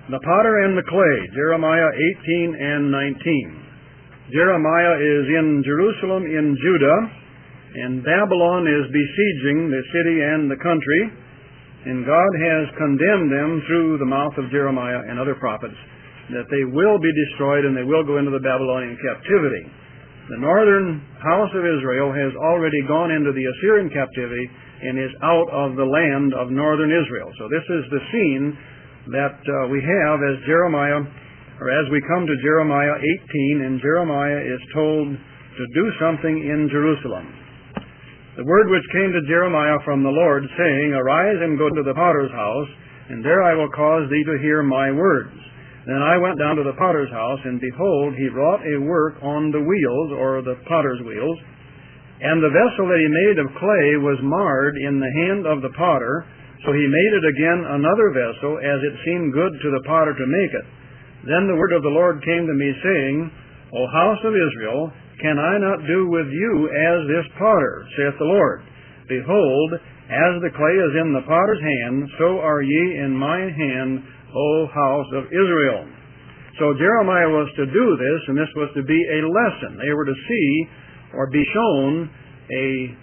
The potter and the clay, Jeremiah 18 and 19. Jeremiah is in Jerusalem in Judah, and Babylon is besieging the city and the country, and God has condemned them through the mouth of Jeremiah and other prophets that they will be destroyed and they will go into the Babylonian captivity. The northern house of Israel has already gone into the Assyrian captivity and is out of the land of northern Israel. So this is the scene that we have as Jeremiah, or as we come to Jeremiah 18, and Jeremiah is told to do something in Jerusalem. The word which came to Jeremiah from the Lord, saying, Arise and go to the potter's house, and there I will cause thee to hear my words. Then I went down to the potter's house, and behold, he wrought a work on the wheels, or the potter's wheels, and the vessel that he made of clay was marred in the hand of the potter. So he made it again another vessel, as it seemed good to the potter to make it. Then the word of the Lord came to me, saying, O house of Israel, can I not do with you as this potter, saith the Lord? Behold, as the clay is in the potter's hand, so are ye in my hand, O house of Israel. So Jeremiah was to do this, and this was to be a lesson. They were to see, or be shown, a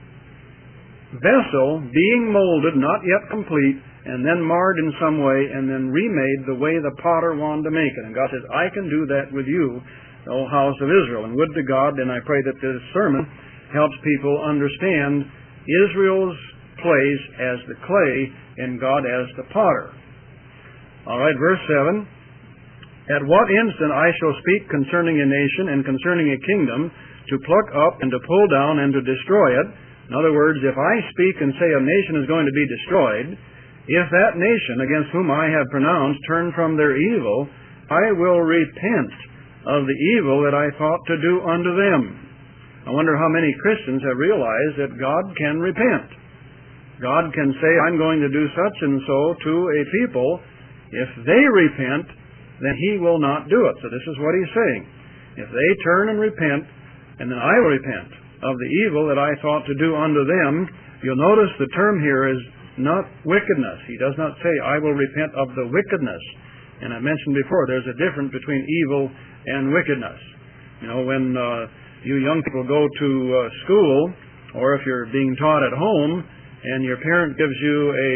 vessel being molded, not yet complete, and then marred in some way, and then remade the way the potter wanted to make it. And God says, I can do that with you, O house of Israel. And would to God, and I pray that this sermon helps people understand Israel's place as the clay and God as the potter. All right, verse 7. At what instant I shall speak concerning a nation and concerning a kingdom, to pluck up and to pull down and to destroy it. In other words, if I speak and say a nation is going to be destroyed, if that nation against whom I have pronounced turn from their evil, I will repent of the evil that I thought to do unto them. I wonder how many Christians have realized that God can repent. God can say, I'm going to do such and so to a people. If they repent, then He will not do it. So this is what He's saying. If they turn and repent, and then I will repent of the evil that I thought to do unto them. You'll notice the term here is not wickedness. He does not say, I will repent of the wickedness. And I mentioned before, there's a difference between evil and wickedness. You know, when you young people go to school, or if you're being taught at home, and your parent gives you a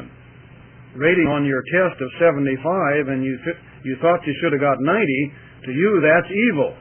rating on your test of 75, and you thought you should have got 90, to you that's evil.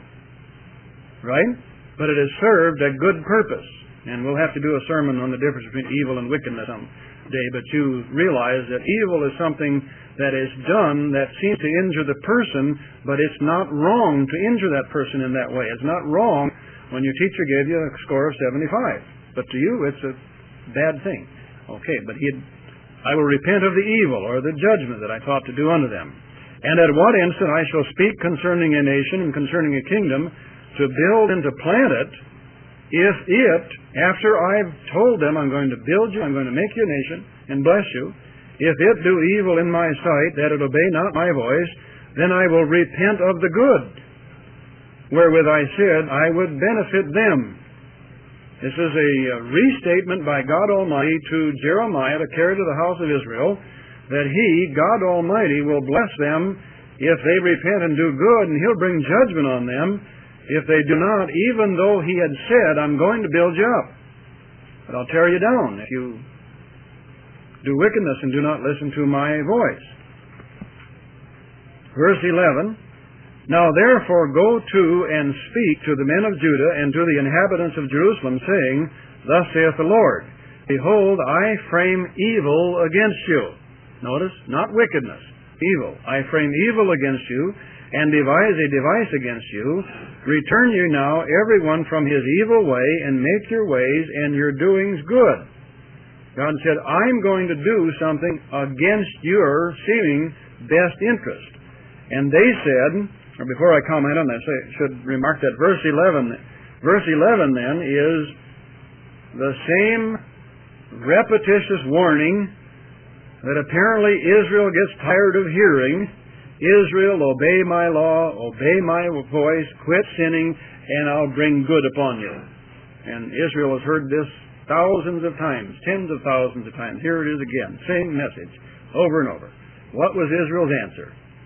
Right? But it has served a good purpose. And we'll have to do a sermon on the difference between evil and wickedness someday. But you realize that evil is something that is done that seems to injure the person, but it's not wrong to injure that person in that way. It's not wrong when your teacher gave you a score of 75. But to you, it's a bad thing. Okay, but I will repent of the evil or the judgment that I thought to do unto them. And at what instant I shall speak concerning a nation and concerning a kingdom, to build and to plant it, if it, after I've told them I'm going to build you, I'm going to make you a nation and bless you, if it do evil in my sight, that it obey not my voice, then I will repent of the good, wherewith I said I would benefit them. This is a restatement by God Almighty to Jeremiah to carry to the house of Israel, that He, God Almighty, will bless them if they repent and do good, and He'll bring judgment on them if they do not, even though He had said, I'm going to build you up, but I'll tear you down if you do wickedness and do not listen to my voice. Verse 11, Now therefore go to and speak to the men of Judah and to the inhabitants of Jerusalem, saying, Thus saith the Lord, Behold, I frame evil against you. Notice, not wickedness, evil. I frame evil against you, and devise a device against you. Return you now every one from his evil way, and make your ways and your doings good. God said, I'm going to do something against your seeming best interest. And they said, or before I comment on that, I should remark that verse 11 then is the same repetitious warning that apparently Israel gets tired of hearing. Israel, obey my law, obey my voice, quit sinning, and I'll bring good upon you. And Israel has heard this thousands of times, tens of thousands of times. Here it is again, same message, over and over. What was Israel's answer?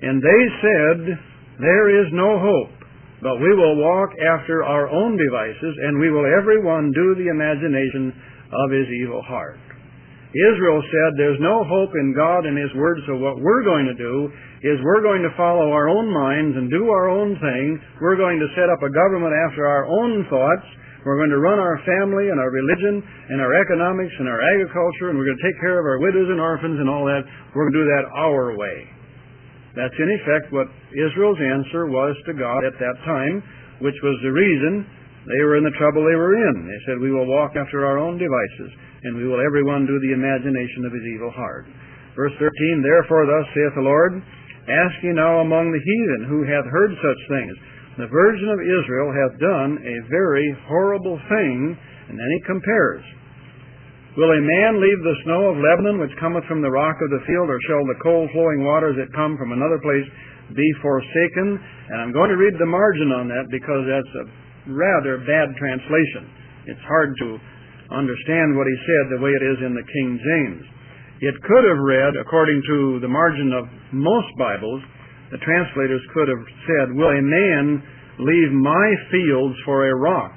And they said, there is no hope, but we will walk after our own devices, and we will every one do the imagination of his evil heart. Israel said, there's no hope in God and His Word, so what we're going to do is we're going to follow our own minds and do our own thing. We're going to set up a government after our own thoughts. We're going to run our family and our religion and our economics and our agriculture, and we're going to take care of our widows and orphans and all that. We're going to do that our way. That's in effect what Israel's answer was to God at that time, which was the reason they were in the trouble they were in. They said, we will walk after our own devices, and we will every one do the imagination of his evil heart. Verse 13, therefore thus saith the Lord, ask ye now among the heathen who hath heard such things. The virgin of Israel hath done a very horrible thing, and then he compares. Will a man leave the snow of Lebanon, which cometh from the rock of the field, or shall the cold flowing waters that come from another place be forsaken? And I'm going to read the margin on that, because that's a rather bad translation. It's hard to understand what he said the way it is in the King James. It could have read, according to the margin of most Bibles, the translators could have said, will a man leave my fields for a rock,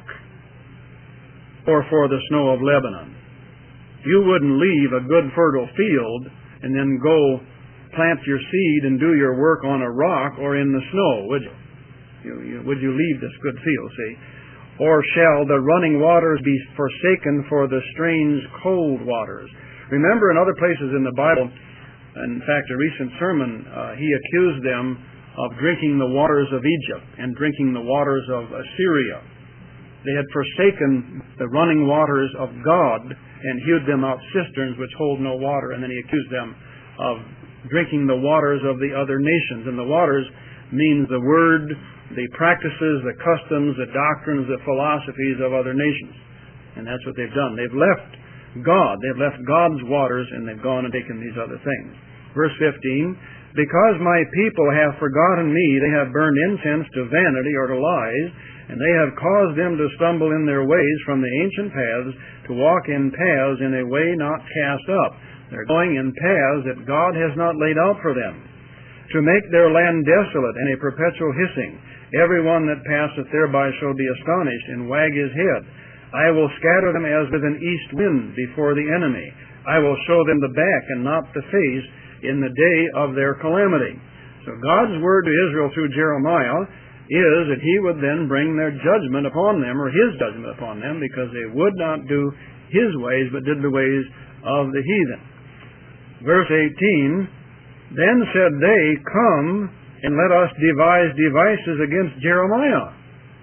or for the snow of Lebanon? You wouldn't leave a good fertile field and then go plant your seed and do your work on a rock or in the snow, would you? Would you leave this good field, see? Or shall the running waters be forsaken for the strange cold waters? Remember, in other places in the Bible, in fact, a recent sermon, he accused them of drinking the waters of Egypt and drinking the waters of Assyria. They had forsaken the running waters of God and hewed them out cisterns which hold no water, and then he accused them of drinking the waters of the other nations. And the waters means the word, the practices, the customs, the doctrines, the philosophies of other nations. And that's what they've done. They've left God. They've left God's waters, and they've gone and taken these other things. Verse 15, because my people have forgotten me, they have burned incense to vanity or to lies, and they have caused them to stumble in their ways from the ancient paths, to walk in paths in a way not cast up. They're going in paths that God has not laid out for them, to make their land desolate and a perpetual hissing. Every one that passeth thereby shall be astonished, and wag his head. I will scatter them as with an east wind before the enemy. I will show them the back and not the face in the day of their calamity. So God's word to Israel through Jeremiah is that he would then bring their judgment upon them, or his judgment upon them, because they would not do his ways, but did the ways of the heathen. Verse 18, then said they, come and let us devise devices against Jeremiah.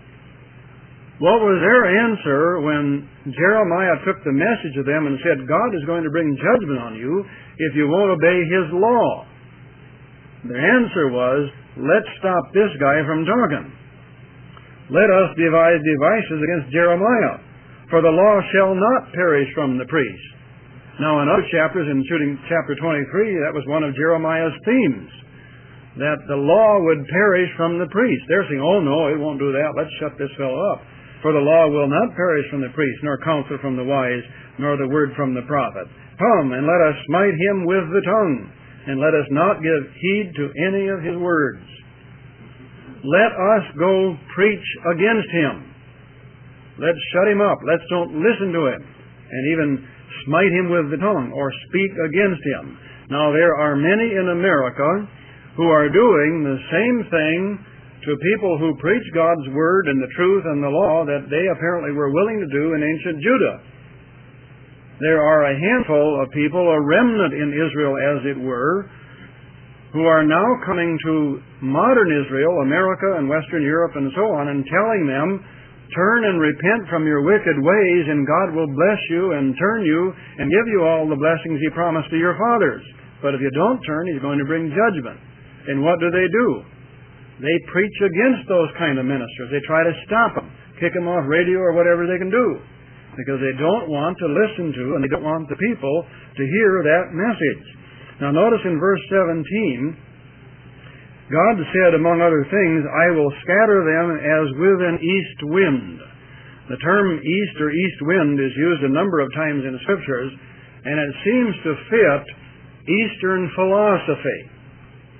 What was their answer when Jeremiah took the message to them and said, God is going to bring judgment on you if you won't obey His law? Their answer was, let's stop this guy from talking. Let us devise devices against Jeremiah, for the law shall not perish from the priest. Now in other chapters, including chapter 23, that was one of Jeremiah's themes, that the law would perish from the priest. They're saying, oh no, it won't do that, let's shut this fellow up. For the law will not perish from the priest, nor counsel from the wise, nor the word from the prophet. Come, and let us smite him with the tongue, and let us not give heed to any of his words. Let us go preach against him. Let's shut him up. Let's don't listen to him, and even smite him with the tongue, or speak against him. Now there are many in America who are doing the same thing to people who preach God's Word and the truth and the law that they apparently were willing to do in ancient Judah. There are a handful of people, a remnant in Israel as it were, who are now coming to modern Israel, America and Western Europe and so on, and telling them, turn and repent from your wicked ways and God will bless you and turn you and give you all the blessings He promised to your fathers. But if you don't turn, He's going to bring judgment. And what do? They preach against those kind of ministers. They try to stop them, kick them off radio or whatever they can do, because they don't want to listen to, and they don't want the people to hear that message. Now notice in verse 17, God said, among other things, I will scatter them as with an east wind. The term east or east wind is used a number of times in Scriptures, and it seems to fit Eastern philosophy.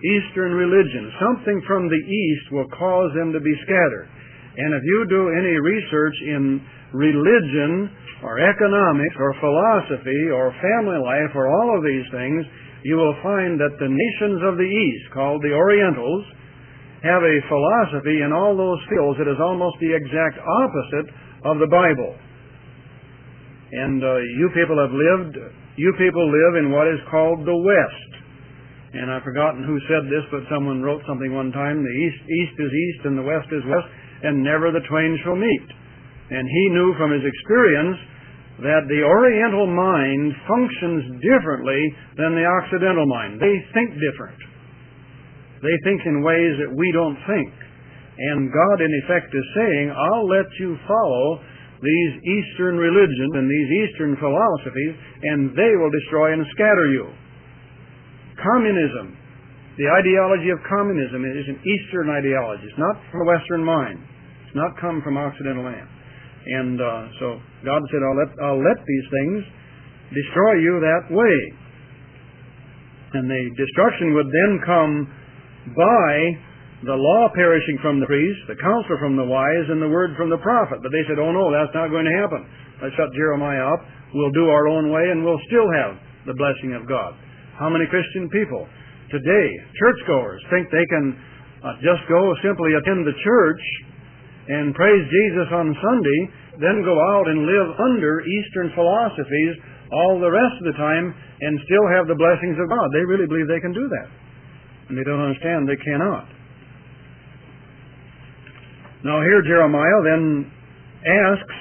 Eastern religion. Something from the East will cause them to be scattered. And if you do any research in religion or economics or philosophy or family life or all of these things, you will find that the nations of the East, called the Orientals, have a philosophy in all those fields that is almost the exact opposite of the Bible. And you people live in what is called the West. And I've forgotten who said this, but someone wrote something one time, the East is East and the West is West, and never the twain shall meet. And he knew from his experience that the Oriental mind functions differently than the Occidental mind. They think different. They think in ways that we don't think. And God, in effect, is saying, I'll let you follow these Eastern religions and these Eastern philosophies, and they will destroy and scatter you. Communism, the ideology of communism is an Eastern ideology. It's not from the Western mind. It's not come from Occidental man. And so God said, I'll let these things destroy you that way. And the destruction would then come by the law perishing from the priest, the counsel from the wise, and the word from the prophet. But they said, oh no, that's not going to happen. Let's shut Jeremiah up. We'll do our own way, and we'll still have the blessing of God. How many Christian people today, churchgoers, think they can just go simply attend the church and praise Jesus on Sunday, then go out and live under Eastern philosophies all the rest of the time and still have the blessings of God? They really believe they can do that. And they don't understand they cannot. Now here Jeremiah then asks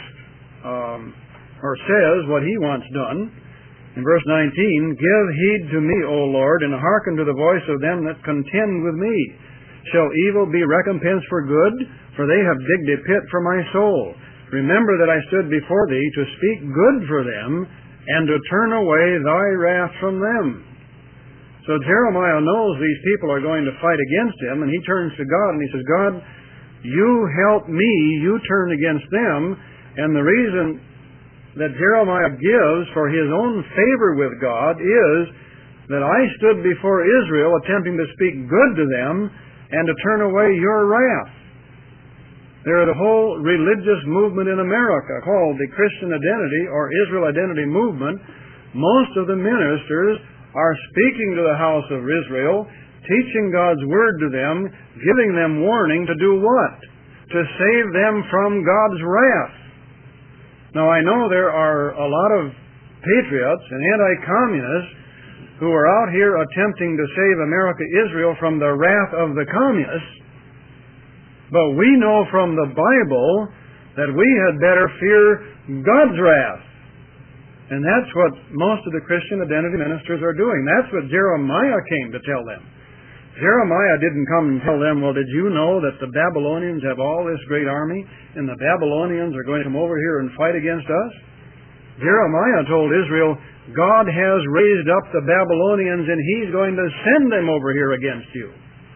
or says what he wants done. In verse 19, give heed to me, O Lord, and hearken to the voice of them that contend with me. Shall evil be recompensed for good? For they have digged a pit for my soul. Remember that I stood before thee to speak good for them, and to turn away thy wrath from them. So Jeremiah knows these people are going to fight against him, and he turns to God and he says, God, you help me, you turn against them. And the reason that Jeremiah gives for his own favor with God is that I stood before Israel attempting to speak good to them and to turn away your wrath. There is a whole religious movement in America called the Christian Identity or Israel Identity Movement. Most of the ministers are speaking to the house of Israel, teaching God's word to them, giving them warning to do what? To save them from God's wrath. Now, I know there are a lot of patriots and anti-communists who are out here attempting to save America, Israel from the wrath of the communists, but we know from the Bible that we had better fear God's wrath. And that's what most of the Christian identity ministers are doing. That's what Jeremiah came to tell them. Jeremiah didn't come and tell them, well, did you know that the Babylonians have all this great army, and the Babylonians are going to come over here and fight against us? Jeremiah told Israel, God has raised up the Babylonians, and He's going to send them over here against you.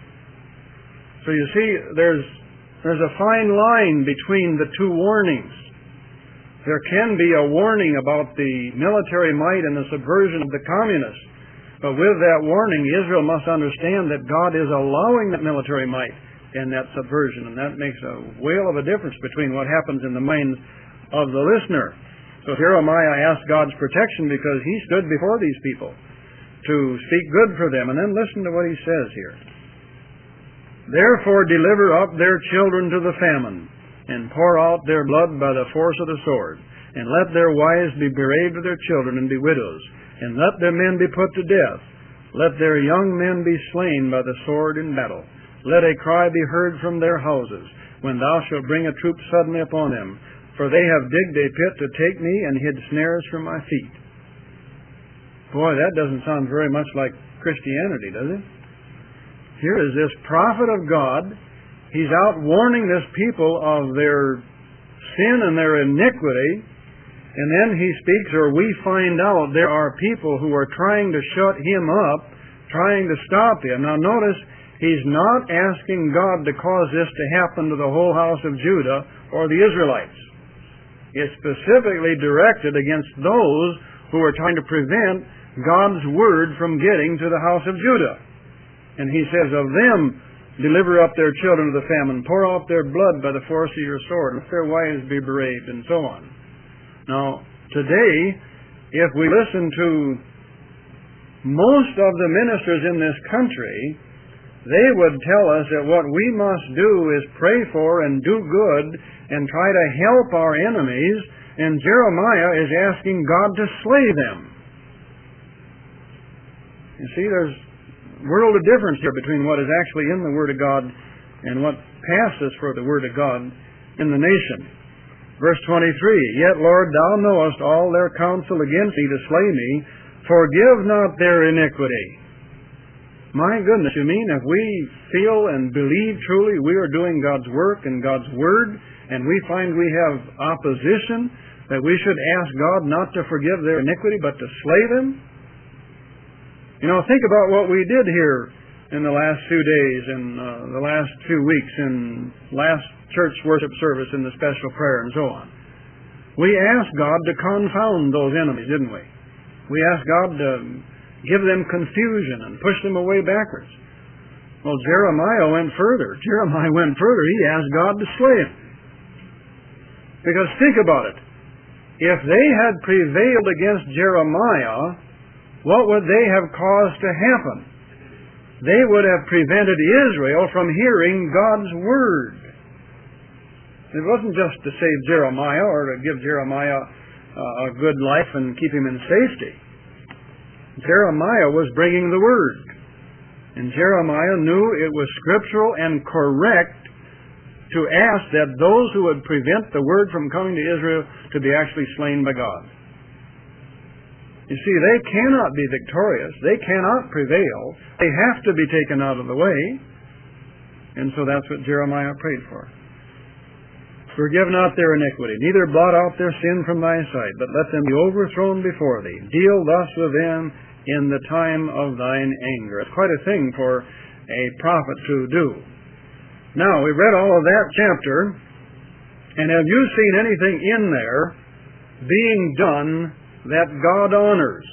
So you see, there's a fine line between the two warnings. There can be a warning about the military might and the subversion of the communists. But with that warning, Israel must understand that God is allowing that military might and that subversion. And that makes a whale of a difference between what happens in the minds of the listener. So Jeremiah asked God's protection because he stood before these people to speak good for them. And then listen to what he says here. Therefore deliver up their children to the famine, and pour out their blood by the force of the sword. And let their wives be bereaved of their children and be widows. And let their men be put to death. Let their young men be slain by the sword in battle. Let a cry be heard from their houses, when thou shalt bring a troop suddenly upon them. For they have digged a pit to take me, and hid snares from my feet. Boy, that doesn't sound very much like Christianity, does it? Here is this prophet of God. He's out warning this people of their sin and their iniquity. And then he speaks, or we find out there are people who are trying to shut him up, trying to stop him. Now notice, he's not asking God to cause this to happen to the whole house of Judah or the Israelites. It's specifically directed against those who are trying to prevent God's word from getting to the house of Judah. And he says, of them deliver up their children to the famine, pour out their blood by the force of your sword, let their wives be bereaved, and so on. Now, today, if we listen to most of the ministers in this country, they would tell us that what we must do is pray for and do good and try to help our enemies, and Jeremiah is asking God to slay them. You see, there's a world of difference here between what is actually in the Word of God and what passes for the Word of God in the nation. Verse 23, Yet, Lord, thou knowest all their counsel against thee to slay me. Forgive not their iniquity. My goodness, you mean if we feel and believe truly we are doing God's work and God's Word, and we find we have opposition, that we should ask God not to forgive their iniquity, but to slay them? You know, think about what we did here in the last few days and the last 2 weeks and last church worship service in the special prayer and so on. We asked God to confound those enemies, didn't we? We asked God to give them confusion and push them away backwards. Well, Jeremiah went further. He asked God to slay him. Because think about it. If they had prevailed against Jeremiah, what would they have caused to happen? They would have prevented Israel from hearing God's Word. It wasn't just to save Jeremiah or to give Jeremiah a good life and keep him in safety. Jeremiah was bringing the Word. And Jeremiah knew it was scriptural and correct to ask that those who would prevent the Word from coming to Israel to be actually slain by God. You see, they cannot be victorious. They cannot prevail. They have to be taken out of the way. And so that's what Jeremiah prayed for. Forgive not their iniquity, neither blot out their sin from thy sight, but let them be overthrown before thee. Deal thus with them in the time of thine anger. It's quite a thing for a prophet to do. Now, we read all of that chapter, and have you seen anything in there being done that God honors?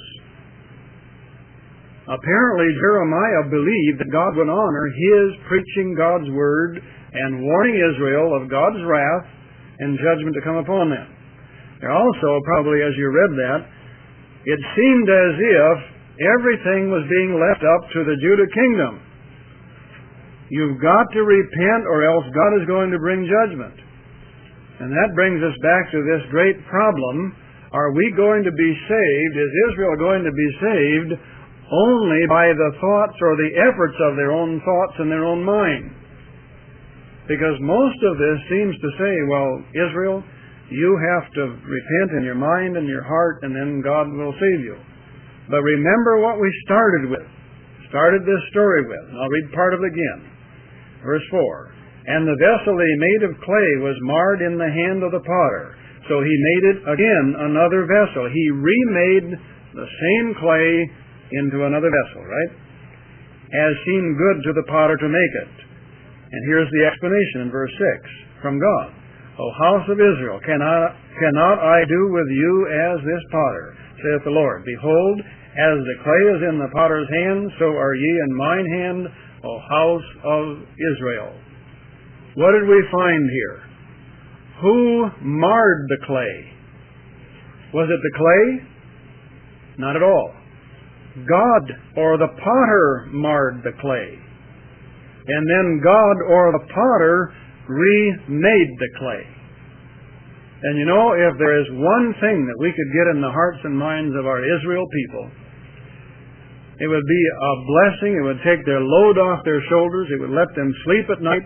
Apparently, Jeremiah believed that God would honor his preaching God's Word and warning Israel of God's wrath and judgment to come upon them. There also, probably as you read that, it seemed as if everything was being left up to the Judah kingdom. You've got to repent or else God is going to bring judgment. And that brings us back to this great problem. Are we going to be saved? Is Israel going to be saved only by the thoughts or the efforts of their own thoughts and their own mind? Because most of this seems to say, well, Israel, you have to repent in your mind and your heart, and then God will save you. But remember what we started this story with. And I'll read part of it again. Verse 4. And the vessel they made of clay was marred in the hand of the potter. So he made it again another vessel. He remade the same clay into another vessel, right? As seemed good to the potter to make it. And here's the explanation in verse 6 from God. O house of Israel, cannot I do with you as this potter, saith the Lord? Behold, as the clay is in the potter's hand, so are ye in mine hand, O house of Israel. What did we find here? Who marred the clay? Was it the clay? Not at all. God or the potter marred the clay. And then God or the potter remade the clay. And you know, if there is one thing that we could get in the hearts and minds of our Israel people, it would be a blessing. It would take their load off their shoulders. It would let them sleep at night,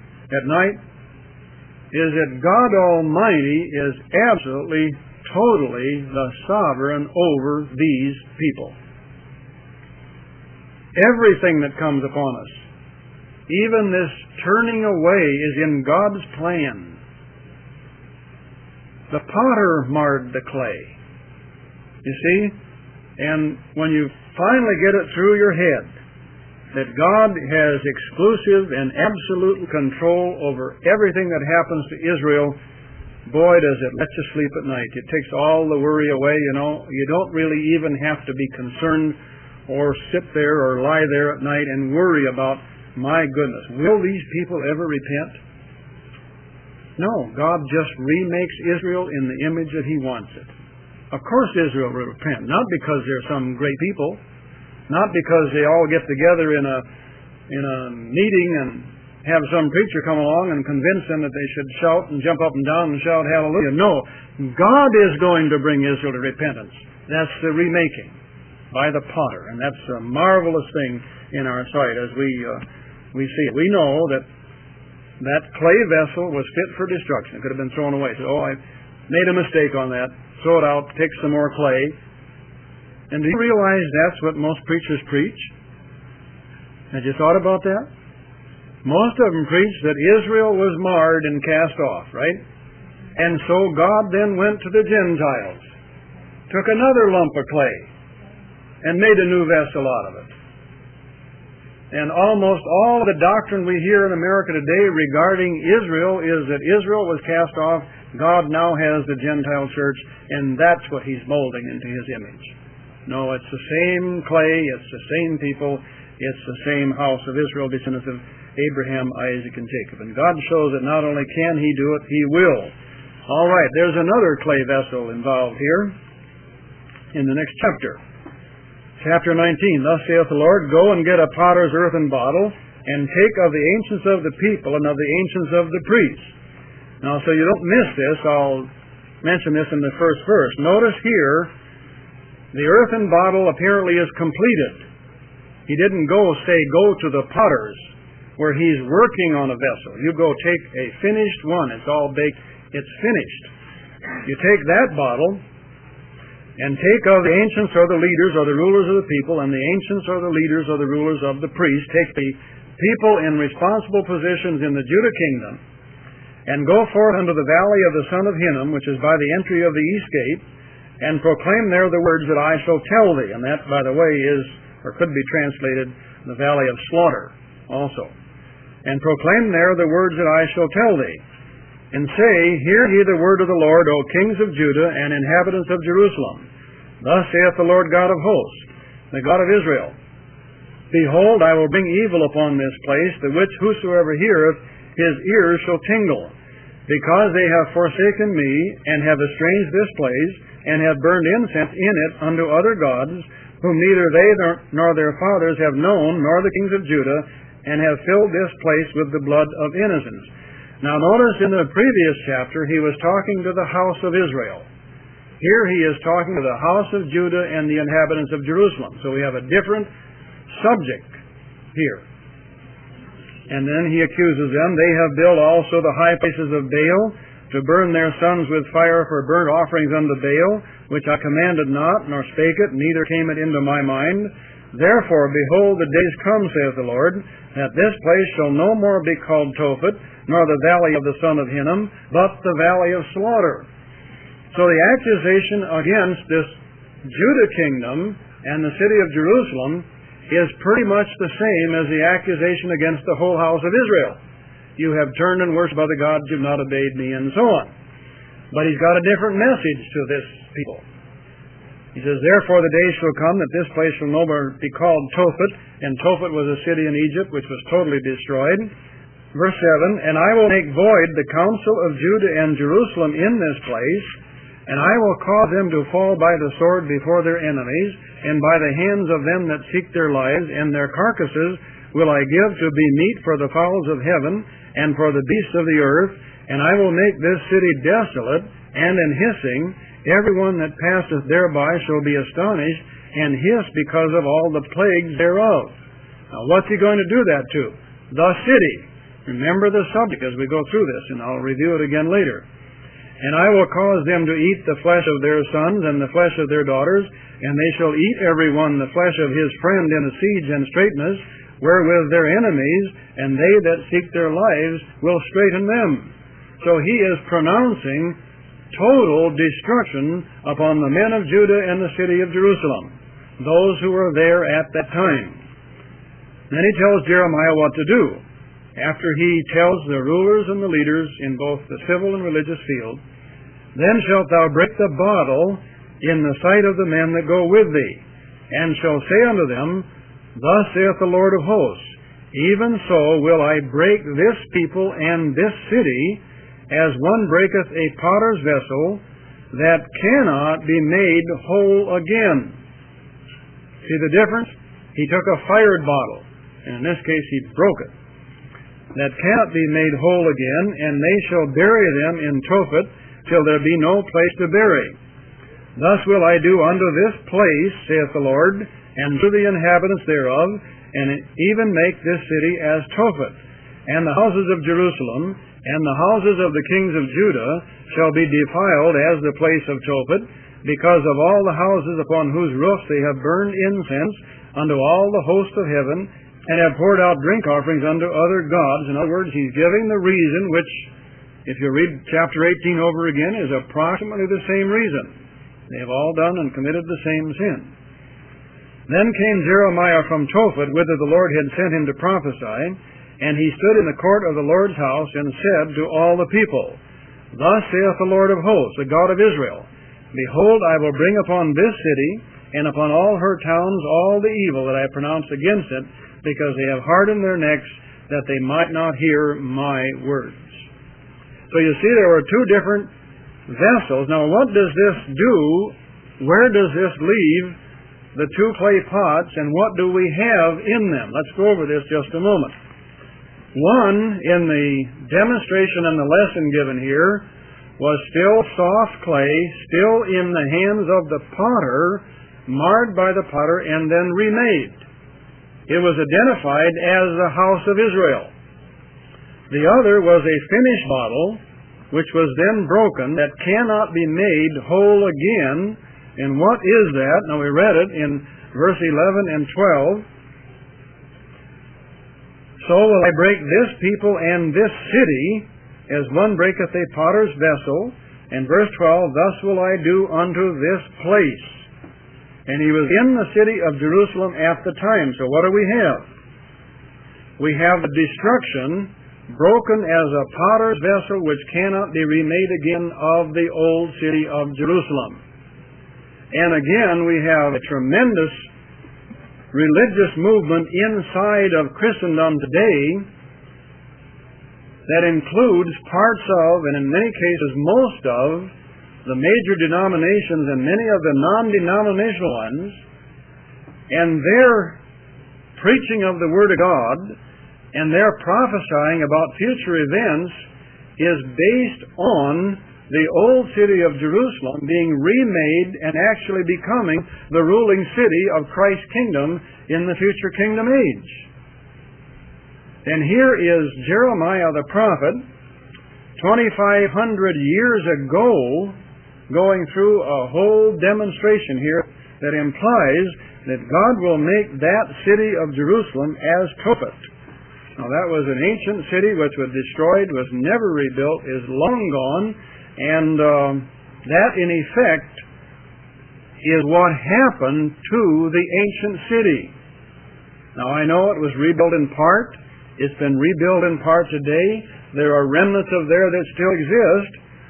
is that God Almighty is absolutely, totally the sovereign over these people. Everything that comes upon us, even this turning away, is in God's plan. The potter marred the clay. You see? And when you finally get it through your head that God has exclusive and absolute control over everything that happens to Israel, boy, does it let you sleep at night. It takes all the worry away, you know. You don't really even have to be concerned or sit there or lie there at night and worry about, my goodness, will these people ever repent? No, God just remakes Israel in the image that He wants it. Of course Israel will repent, not because they're some great people, not because they all get together in a meeting and have some preacher come along and convince them that they should shout and jump up and down and shout hallelujah. No, God is going to bring Israel to repentance. That's the remaking by the potter, and that's a marvelous thing in our sight as we see it. We know that clay vessel was fit for destruction. It could have been thrown away. So, I made a mistake on that. Throw it out, take some more clay. And do you realize that's what most preachers preach? Had you thought about that? Most of them preach that Israel was marred and cast off, right? And so God then went to the Gentiles, took another lump of clay, and made a new vessel out of it. And almost all the doctrine we hear in America today regarding Israel is that Israel was cast off. God now has the Gentile church, and that's what He's molding into His image. No, it's the same clay, it's the same people, it's the same house of Israel, descendants of Abraham, Isaac, and Jacob. And God shows that not only can He do it, He will. All right, there's another clay vessel involved here in the next chapter. Chapter 19, thus saith the Lord, go and get a potter's earthen bottle, and take of the ancients of the people and of the ancients of the priests. Now, so you don't miss this, I'll mention this in the first verse. Notice here, the earthen bottle apparently is completed. He didn't go to the potter's, where he's working on a vessel. You go take a finished one. It's all baked. It's finished. You take that bottle and take of the ancients or the leaders or the rulers of the people, and the ancients or the leaders or the rulers of the priests. Take the people in responsible positions in the Judah kingdom and go forth unto the valley of the son of Hinnom, which is by the entry of the east gate, and proclaim there the words that I shall tell thee. And that, by the way, is, or could be translated, the valley of slaughter also. And proclaim there the words that I shall tell thee. And say, hear ye the word of the Lord, O kings of Judah and inhabitants of Jerusalem. Thus saith the Lord God of hosts, the God of Israel. Behold, I will bring evil upon this place, the which whosoever heareth, his ears shall tingle. Because they have forsaken me, and have estranged this place, and have burned incense in it unto other gods, whom neither they nor their fathers have known, nor the kings of Judah, and have filled this place with the blood of innocents. Now notice in the previous chapter he was talking to the house of Israel. Here he is talking to the house of Judah and the inhabitants of Jerusalem. So we have a different subject here. And then he accuses them, they have built also the high places of Baal, to burn their sons with fire for burnt offerings unto Baal, which I commanded not, nor spake it, neither came it into my mind. Therefore, behold, the days come, saith the Lord, that this place shall no more be called Tophet, nor the valley of the son of Hinnom, but the valley of slaughter. So the accusation against this Judah kingdom and the city of Jerusalem is pretty much the same as the accusation against the whole house of Israel. You have turned and worshipped other gods, you've not obeyed me, and so on. But he's got a different message to this people. He says, therefore the days shall come that this place shall no more be called Tophet, and Tophet was a city in Egypt which was totally destroyed. Verse 7, and I will make void the counsel of Judah and Jerusalem in this place, and I will cause them to fall by the sword before their enemies, and by the hands of them that seek their lives, and their carcasses will I give to be meat for the fowls of heaven, and for the beasts of the earth, and I will make this city desolate, and in hissing, every one that passeth thereby shall be astonished, and hiss because of all the plagues thereof. Now what's he going to do that to? The city. Remember the subject as we go through this, and I'll review it again later. And I will cause them to eat the flesh of their sons and the flesh of their daughters, and they shall eat every one the flesh of his friend in a siege and straitness, wherewith their enemies, and they that seek their lives, will straiten them. So he is pronouncing total destruction upon the men of Judah and the city of Jerusalem, those who were there at that time. Then he tells Jeremiah what to do. After he tells the rulers and the leaders in both the civil and religious field, then shalt thou break the bottle in the sight of the men that go with thee, and shall say unto them, Thus saith the Lord of hosts, Even so will I break this people and this city, as one breaketh a potter's vessel, that cannot be made whole again. See the difference? He took a fired bottle, and in this case he broke it. That cannot be made whole again, and they shall bury them in Tophet, till there be no place to bury. Thus will I do unto this place, saith the Lord, and to the inhabitants thereof, and even make this city as Tophet. And the houses of Jerusalem, and the houses of the kings of Judah, shall be defiled as the place of Tophet, because of all the houses upon whose roofs they have burned incense unto all the host of heaven, and have poured out drink offerings unto other gods. In other words, he's giving the reason, which, if you read chapter 18 over again, is approximately the same reason. They have all done and committed the same sin. Then came Jeremiah from Tophet, whither the Lord had sent him to prophesy, and he stood in the court of the Lord's house, and said to all the people, Thus saith the Lord of hosts, the God of Israel, Behold, I will bring upon this city, and upon all her towns, all the evil that I pronounced against it, because they have hardened their necks, that they might not hear my words. So you see, there were two different vessels. Now, what does this do? Where does this leave the two clay pots, and what do we have in them? Let's go over this just a moment. One, in the demonstration and the lesson given here, was still soft clay, still in the hands of the potter, marred by the potter, and then remade. It was identified as the house of Israel. The other was a finished bottle, which was then broken, that cannot be made whole again. And what is that? Now we read it in verse 11 and 12. So will I break this people and this city, as one breaketh a potter's vessel. And verse 12, Thus will I do unto this place. And he was in the city of Jerusalem at the time. So what do we have? We have the destruction, broken as a potter's vessel, which cannot be remade again, of the old city of Jerusalem. And again, we have a tremendous religious movement inside of Christendom today that includes parts of, and in many cases most of, the major denominations and many of the non-denominational ones, and their preaching of the Word of God and their prophesying about future events is based on the old city of Jerusalem being remade and actually becoming the ruling city of Christ's kingdom in the future kingdom age. And here is Jeremiah the prophet, 2,500 years ago, going through a whole demonstration here that implies that God will make that city of Jerusalem as Tophet. Now that was an ancient city which was destroyed, was never rebuilt, is long gone, and that in effect is what happened to the ancient city. Now I know it was rebuilt in part. It's been rebuilt in part today. There are remnants of there that still exist,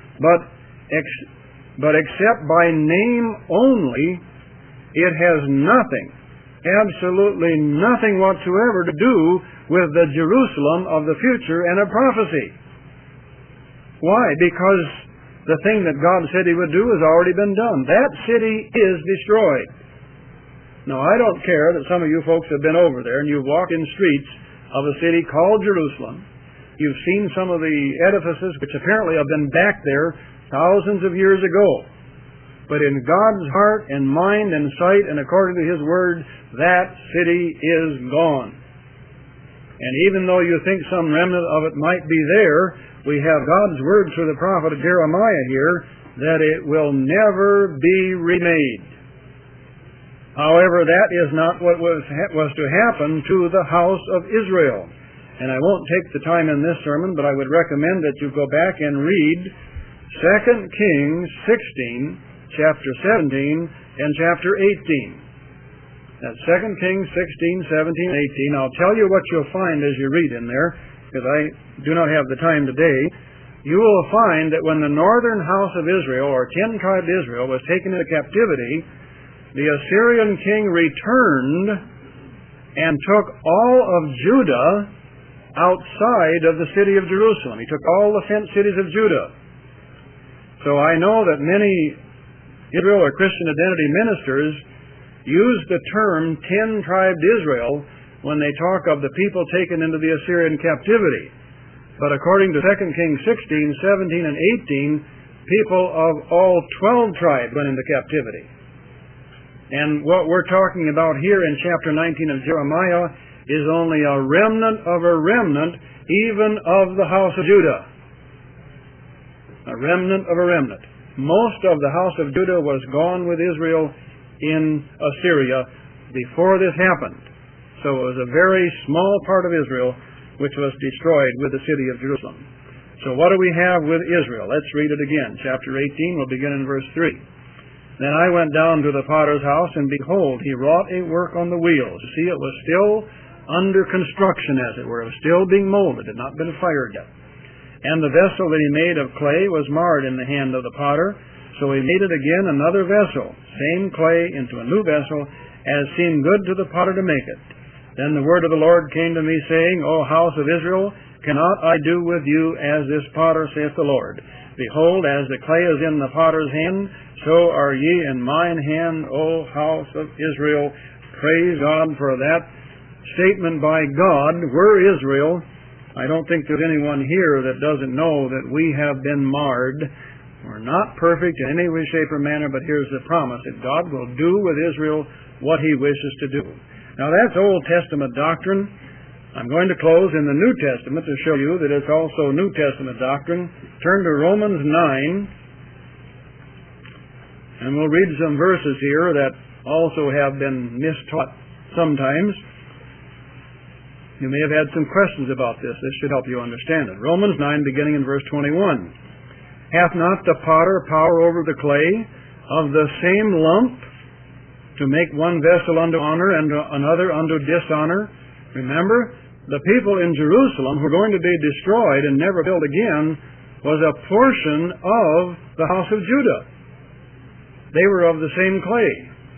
but except by name only, it has nothing, absolutely nothing whatsoever to do with the Jerusalem of the future and of prophecy. Why? Because the thing that God said He would do has already been done. That city is destroyed. Now, I don't care that some of you folks have been over there and you've walked in streets of a city called Jerusalem. You've seen some of the edifices which apparently have been back there thousands of years ago. But in God's heart and mind and sight and according to His Word, that city is gone. And even though you think some remnant of it might be there, we have God's Word through the prophet Jeremiah here that it will never be remade. However, that is not what was to happen to the house of Israel. And I won't take the time in this sermon, but I would recommend that you go back and read 2 Kings 16, chapter 17, and chapter 18. That's 2 Kings 16, 17, 18. I'll tell you what you'll find as you read in there, because I do not have the time today. You will find that when the northern house of Israel, or 10 tribes Israel, was taken into captivity, the Assyrian king returned and took all of Judah outside of the city of Jerusalem. He took all the fenced cities of Judah. So I know that many Israel or Christian identity ministers use the term 10-tribed Israel when they talk of the people taken into the Assyrian captivity. But according to 2 Kings 16, 17, and 18, people of all 12 tribes went into captivity. And what we're talking about here in chapter 19 of Jeremiah is only a remnant of a remnant, even of the house of Judah. A remnant of a remnant. Most of the house of Judah was gone with Israel in Assyria before this happened. So it was a very small part of Israel which was destroyed with the city of Jerusalem. So what do we have with Israel? Let's read it again. Chapter 18, we'll begin in verse 3. Then I went down to the potter's house, and behold, he wrought a work on the wheels. You see, it was still under construction, as it were. It was still being molded. It had not been fired yet. And the vessel that he made of clay was marred in the hand of the potter. So he made it again another vessel, same clay into a new vessel, as seemed good to the potter to make it. Then the word of the Lord came to me, saying, O house of Israel, cannot I do with you as this potter, saith the Lord? Behold, as the clay is in the potter's hand, so are ye in mine hand, O house of Israel. Praise God for that statement by God. We're Israel. I don't think there's anyone here that doesn't know that we have been marred. We're not perfect in any way, shape, or manner, but here's the promise that God will do with Israel what He wishes to do. Now that's Old Testament doctrine. I'm going to close in the New Testament to show you that it's also New Testament doctrine. Turn to Romans 9. And we'll read some verses here that also have been mistaught sometimes. You may have had some questions about this. This should help you understand it. Romans 9, beginning in verse 21. Hath not the potter power over the clay of the same lump to make one vessel unto honor and another unto dishonor? Remember, the people in Jerusalem who are going to be destroyed and never built again was a portion of the house of Judah. They were of the same clay,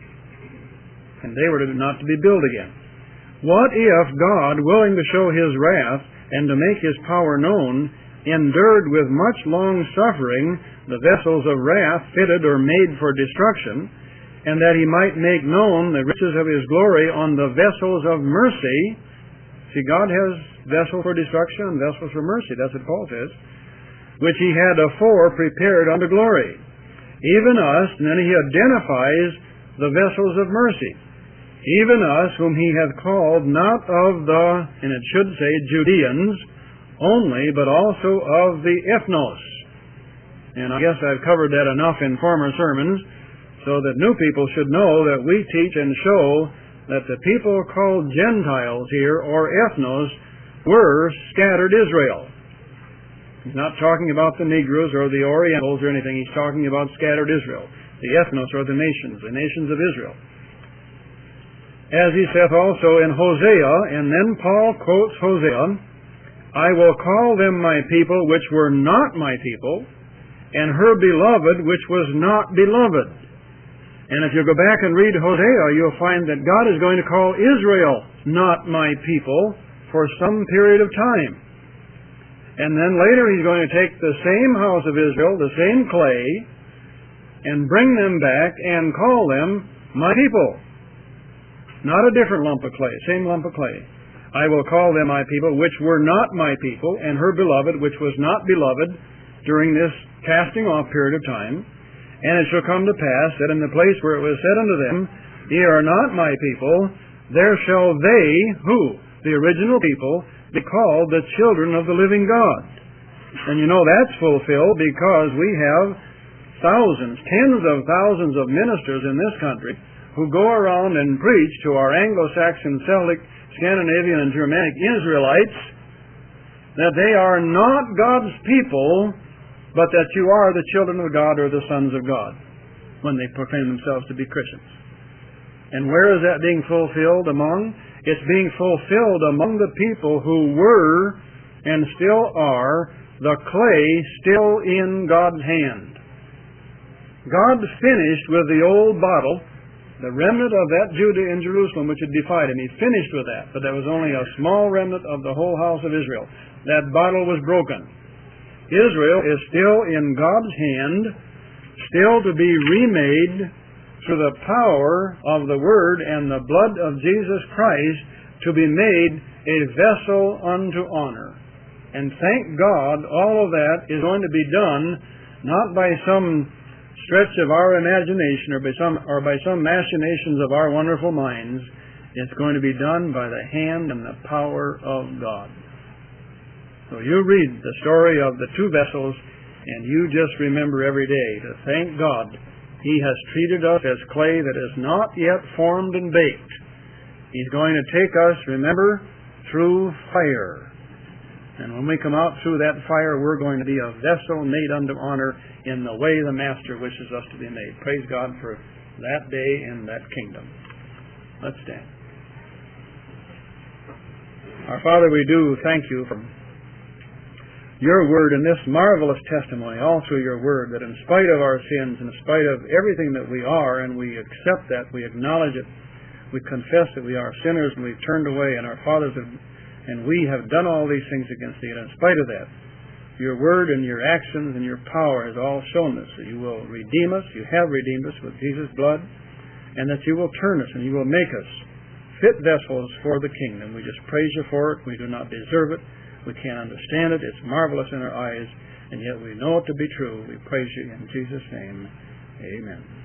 and they were not to be built again. What if God, willing to show His wrath and to make His power known, endured with much long suffering the vessels of wrath fitted or made for destruction, and that He might make known the riches of His glory on the vessels of mercy? See, God has vessels for destruction and vessels for mercy. That's what Paul says. Which He had afore prepared unto glory. Even us, and then he identifies the vessels of mercy. Even us, whom He hath called, not of the, and it should say, Judeans only, but also of the ethnos. And I guess I've covered that enough in former sermons, so that new people should know that we teach and show that the people called Gentiles here, or ethnos, were scattered Israel. He's not talking about the Negroes or the Orientals or anything. He's talking about scattered Israel. The ethnos are the nations of Israel. As he saith also in Hosea, and then Paul quotes Hosea, I will call them my people which were not my people, and her beloved which was not beloved. And if you go back and read Hosea, you'll find that God is going to call Israel not my people for some period of time. And then later He's going to take the same house of Israel, the same clay, and bring them back and call them my people. Not a different lump of clay, same lump of clay. I will call them my people, which were not my people, and her beloved, which was not beloved, during this casting off period of time. And it shall come to pass that in the place where it was said unto them, Ye are not my people, there shall they, who? The original people, be called the children of the living God. And you know that's fulfilled because we have thousands, tens of thousands of ministers in this country who go around and preach to our Anglo-Saxon, Celtic, Scandinavian, and Germanic Israelites that they are not God's people, but that you are the children of God or the sons of God when they proclaim themselves to be Christians. And where is that being fulfilled among? It's being fulfilled among the people who were and still are the clay still in God's hand. God's finished with the old bottle The remnant of that Judah in Jerusalem which had defied him. He finished with that, but there was only a small remnant of the whole house of Israel. That bottle was broken. Israel is still in God's hand, still to be remade through the power of the Word and the blood of Jesus Christ, to be made a vessel unto honor. And thank God, all of that is going to be done not by some stretch of our imagination or by some machinations of our wonderful minds. It's going to be done by the hand and the power of God. So you read the story of the two vessels, and you just remember every day to thank God He has treated us as clay that is not yet formed and baked. He's going to take us, remember, through fire. And when we come out through that fire, we're going to be a vessel made unto honor in the way the Master wishes us to be made. Praise God for that day and that kingdom. Let's stand. Our Father, we do thank you for your word and this marvelous testimony all through your word, that in spite of our sins, in spite of everything that we are, and we accept that, we acknowledge it, we confess that we are sinners and we've turned away, and our fathers have, and we have done all these things against thee, and in spite of that, your word and your actions and your power has all shown us that you will redeem us, you have redeemed us with Jesus' blood, and that you will turn us and you will make us fit vessels for the kingdom. We just praise you for it. We do not deserve it. We can't understand it. It's marvelous in our eyes, and yet we know it to be true. We praise you in Jesus' name. Amen.